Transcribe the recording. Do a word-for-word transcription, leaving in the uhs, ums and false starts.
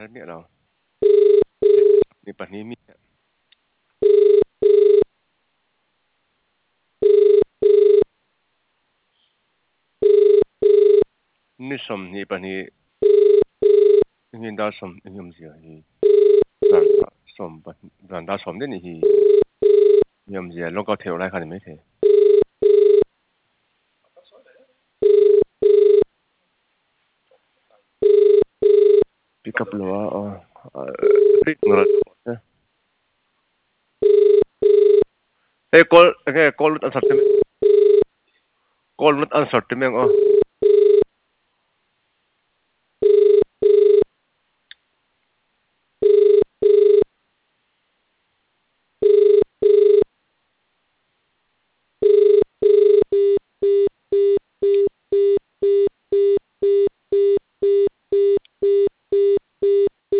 hết biết đâuนี่ปัจนี้มีนี่สมนี่ปัจนี้ยินดาสมยมเสียฮีรันสมปัจรันดาสมได้นี่ฮียมเสียลงก็เที่ยวไรคันไม่เที่ยวปิกับลัวอ๋อปิดเงินเฮ้ย call เฮ้ย call อันสัตย์ call อันสัตย์มั้งอ๋อ